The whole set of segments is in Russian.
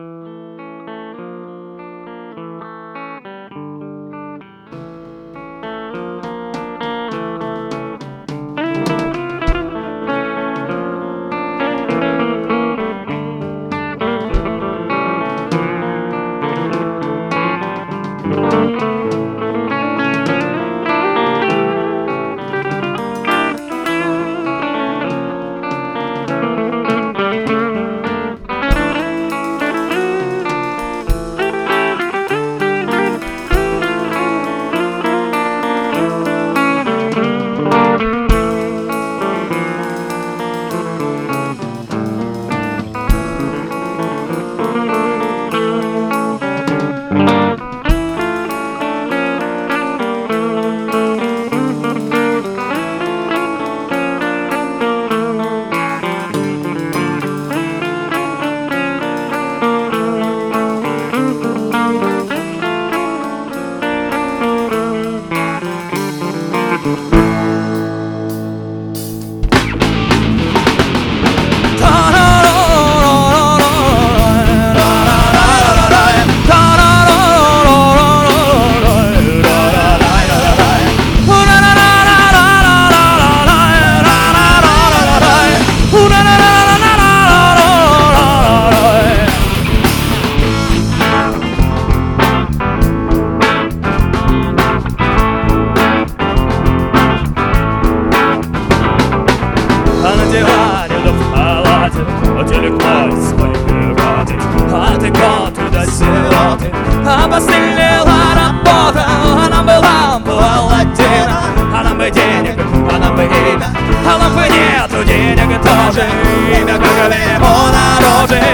Обострила работа, она была паладина. А нам бы денег, а нам бы имя, а нам бы нету денег тоже. Имя как беремо на роже,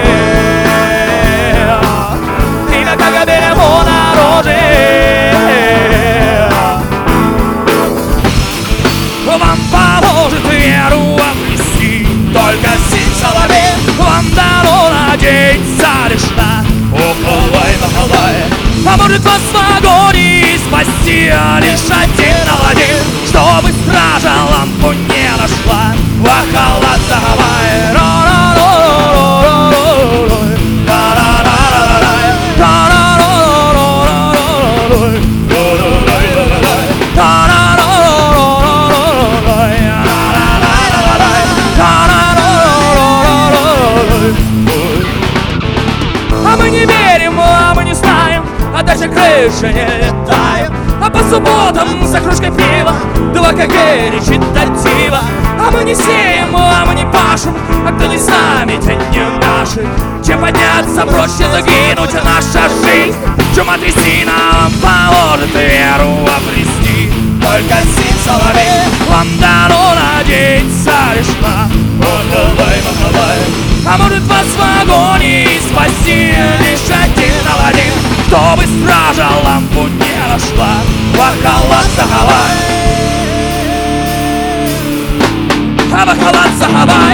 имя как беремо на роже. Вам поможет веру обрести только синь соловей. Вам дано надеяться лишь на Охолай, махалай. А может вас в агонии спасти лишь один Аладдин, чтобы стража лампу не нашла. Вахалат Загавай. А мы не верим, а мы не знаем, а даже крыши не летаем. А по субботам за кружкой пива 2 кг речит альтива. А мы не сеем, а мы не пашем, а кто не с нами, те не наши. Чем подняться, проще загинуть, наша жизнь. Чем отрясти, нам поможет веру обрести только синь соловей. Вам дано надеяться лишь на Охолай, махалай. А может вас в агонии спасти лишь один Аладдин, чтобы стража лампу не нашла. Вахалат Загавай. Вахалат Загавай.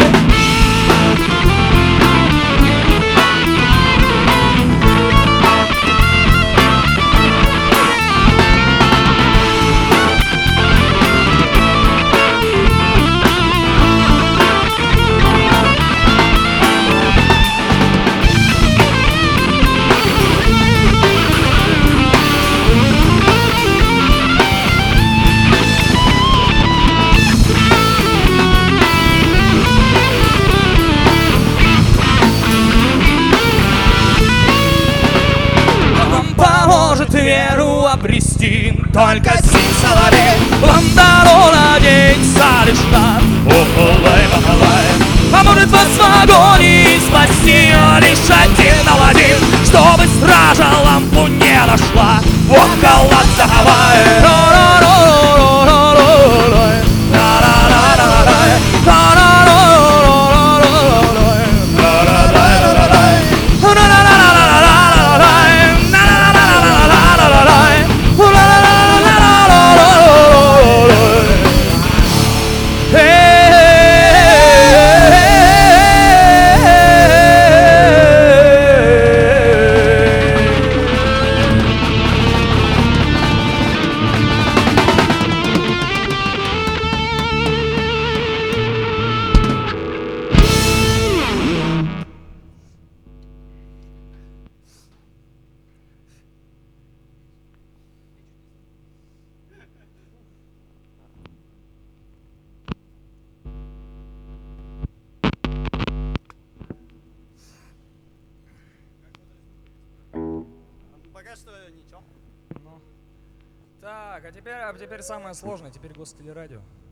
Пока что ничего. Ну. Так, а теперь самое сложное, теперь гостелерадио.